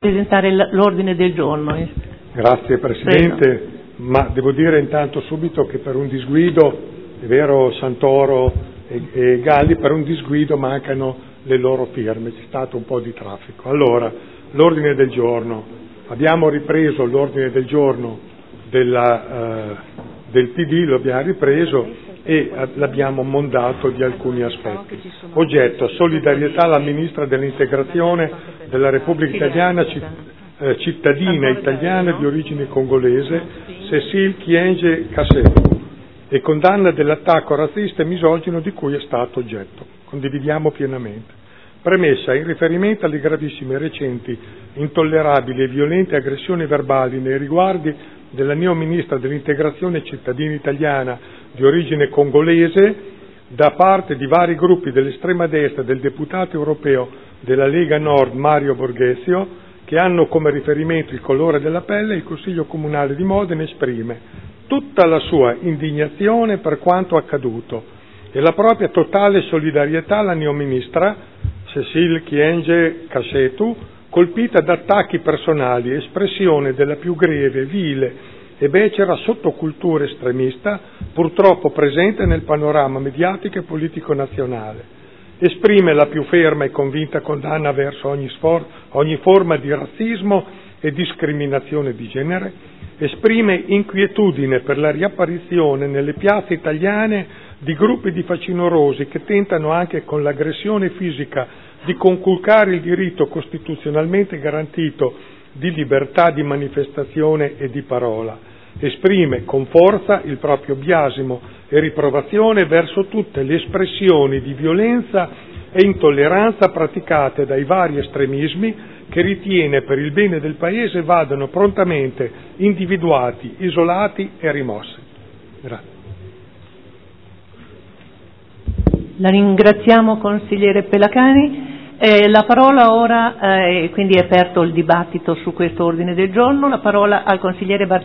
presentare l'ordine del giorno. Grazie Presidente, prego. Ma devo dire intanto subito che per un disguido, è vero Santoro e Galli, per un disguido mancano le loro firme, c'è stato un po' di traffico. Allora, l'ordine del giorno, abbiamo ripreso l'ordine del giorno del PD, lo abbiamo ripreso e l'abbiamo mondato di alcuni aspetti. Oggetto: solidarietà alla Ministra dell'Integrazione della Repubblica Italiana, cittadina italiana di origine congolese, Cécile Kyenge Kassetu, e condanna dell'attacco razzista e misogino di cui è stato oggetto. Condividiamo pienamente. Premessa: in riferimento alle gravissime, recenti, intollerabili e violente aggressioni verbali nei riguardi della neo-ministra dell'integrazione cittadina italiana di origine congolese da parte di vari gruppi dell'estrema destra e del deputato europeo della Lega Nord Mario Borghezio, che hanno come riferimento il colore della pelle, il Consiglio Comunale di Modena esprime tutta la sua indignazione per quanto accaduto e la propria totale solidarietà alla neoministra Cécile Kyenge Kassetu, colpita da attacchi personali, espressione della più greve, vile e becera sottocultura estremista purtroppo presente nel panorama mediatico e politico nazionale. Esprime la più ferma e convinta condanna verso ogni forma di razzismo e discriminazione di genere. Esprime inquietudine per la riapparizione nelle piazze italiane di gruppi di facinorosi che tentano anche con l'aggressione fisica di conculcare il diritto costituzionalmente garantito di libertà di manifestazione e di parola. Esprime con forza il proprio biasimo e riprovazione verso tutte le espressioni di violenza e intolleranza praticate dai vari estremismi che ritiene per il bene del Paese vadano prontamente individuati, isolati e rimossi. Grazie. La ringraziamo consigliere Pelacani. La parola ora, quindi è aperto il dibattito su questo ordine del giorno, la parola al consigliere